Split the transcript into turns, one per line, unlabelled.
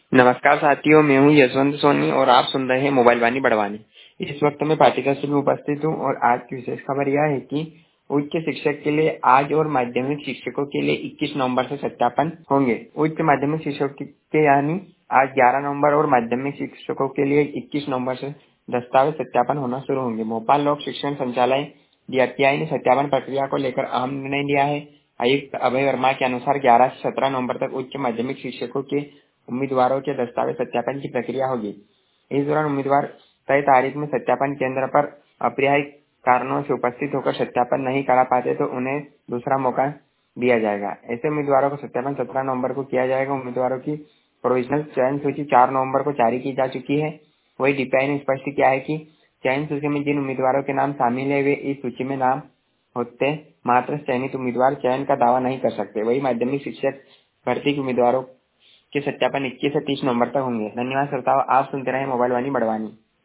नमस्कार साथियों, मैं हूं यशवंत सोनी और आप सुन रहे हैं मोबाइल वाणी बड़वानी। इस वक्त मैं पाटिका में उपस्थित हूं और आज की विशेष खबर यह है कि उच्च शिक्षक के लिए आज और माध्यमिक शिक्षकों के लिए 21 नवंबर से सत्यापन होंगे। उच्च माध्यमिक शिक्षकों के यानी आज 11 नवंबर और माध्यमिक शिक्षकों के लिए 21 नवंबर से दस्तावेज सत्यापन होना शुरू होंगे। भोपाल लोक शिक्षण संचालय DRTI ने सत्यापन प्रक्रिया को लेकर अहम निर्णय लिया है। आयुक्त अभय वर्मा के अनुसार 11 से 17 नवंबर तक उच्च माध्यमिक शिक्षकों के उम्मीदवारों के दस्तावेज सत्यापन की प्रक्रिया होगी। इस दौरान उम्मीदवार तय तारीख में सत्यापन केंद्र पर अपरिहार्य कारणों से उपस्थित होकर सत्यापन नहीं करा पाते तो उन्हें दूसरा मौका दिया जाएगा। ऐसे उम्मीदवारों को सत्यापन 17 नवंबर को किया जाएगा। उम्मीदवारों की प्रोविजनल चयन सूची 4 नवंबर को जारी की जा चुकी है। वही DPI ने स्पष्ट किया है कि चयन सूची में जिन उम्मीदवारों के नाम शामिल है वे इस सूची में नाम होते मात्र चयनित उम्मीदवार चयन का दावा नहीं कर सकते। वही माध्यमिक शिक्षक भर्ती के उम्मीदवारों के सत्यापन 21 से 30 नवंबर तक होंगे। धन्यवाद श्रोताओं, आप सुनते रहे मोबाइल वाणी बड़वानी।